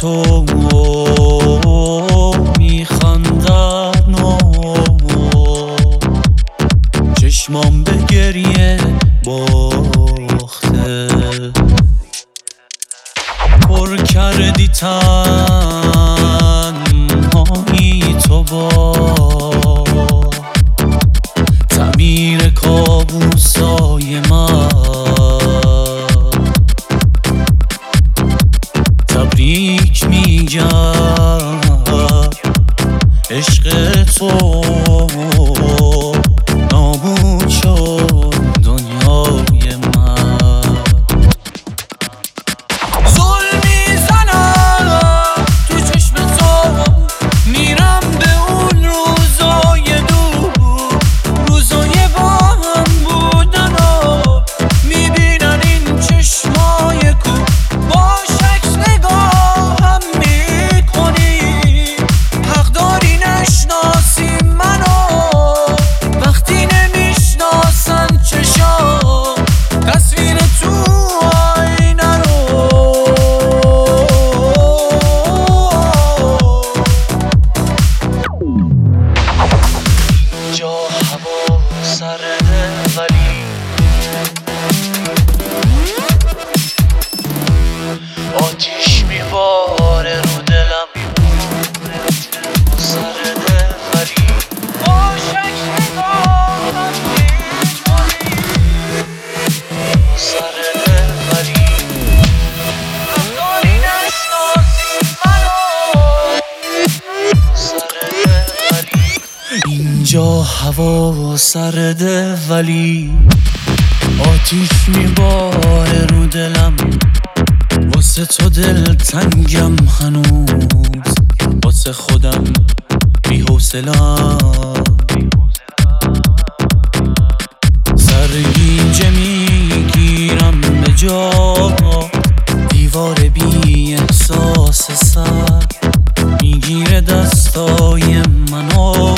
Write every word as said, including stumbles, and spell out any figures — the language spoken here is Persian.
تو میخندن و چشمام به گریه باخته، پر کردی تنهایی تو با تعمیر کابوسای من. تبریک میگم عشق تو نابود شد دنیای من. زل میزنم تو چشم تو، میرم به اون روزای دور، روزای با هم بودن و میبینن این چشمای کو، با شک نگاه هم میکنی، حق داری نشناسی منو وقتی نمیشناسن چشام تصویر تو آینه رو. جا هوا سرده ولی آتیش میباره رو دلم، سرده ولی با شک نگاهم میکنی، سرده ولی حق داری نشناسی منو، سرده ولی. اینجا هوا سرده ولی آتیش میباره رو دلم، واسه تو دل تنگم هنوز، واسه خودم بی حوصله‌ام، سرگیجه میگیرم به جا، دیوار بی احساس سر میگیره دستای منو.